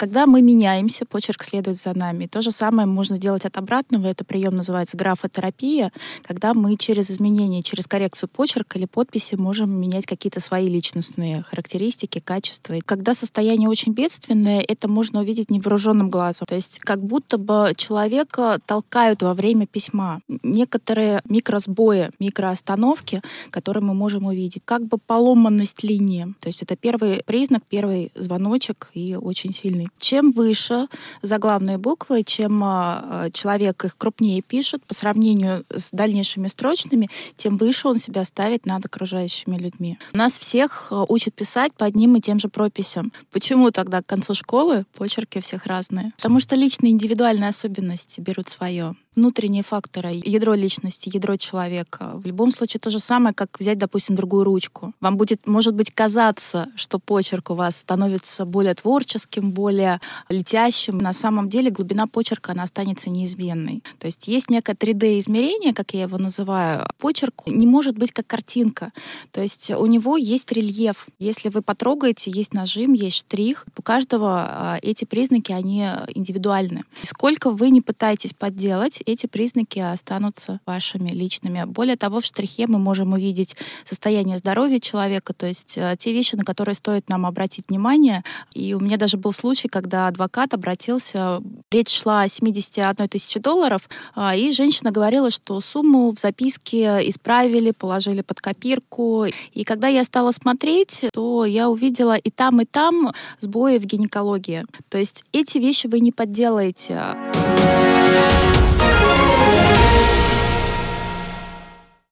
Когда мы меняемся, почерк следует за нами. То же самое можно делать от обратного. Это прием называется графотерапия, когда мы через изменение, через коррекцию почерка или подписи можем менять какие-то свои личностные характеристики, качества. И когда состояние очень бедственное, это можно увидеть невооруженным глазом. То есть как будто бы человека толкают во время письма. Некоторые микросбои, микроостановки, которые мы можем увидеть. Как бы поломанность линии. То есть это первый признак, первый звоночек и очень сильный. Чем выше заглавные буквы, чем человек их крупнее пишет по сравнению с дальнейшими строчными, тем выше он себя ставит над окружающими людьми. Нас всех учат писать по одним и тем же прописям. Почему тогда к концу школы почерки у всех разные? Потому что личные индивидуальные особенности берут свое. Внутренние факторы, ядро личности, ядро человека. В любом случае то же самое, как взять, допустим, другую ручку. Вам будет, может быть, казаться, что почерк у вас становится более творческим, более летящим. На самом деле глубина почерка, она останется неизменной. То есть есть некое 3D-измерение, как я его называю. Почерк не может быть как картинка. То есть у него есть рельеф. Если вы потрогаете, есть нажим, есть штрих. У каждого эти признаки, они индивидуальны. Сколько вы не пытаетесь подделать, эти признаки останутся вашими личными. Более того, в штрихе мы можем увидеть состояние здоровья человека, то есть те вещи, на которые стоит нам обратить внимание. И у меня даже был случай, когда адвокат обратился, речь шла о 71 тысяче долларов, и женщина говорила, что сумму в записке исправили, положили под копирку. И когда я стала смотреть, то я увидела и там сбои в гинекологии. То есть эти вещи вы не подделаете.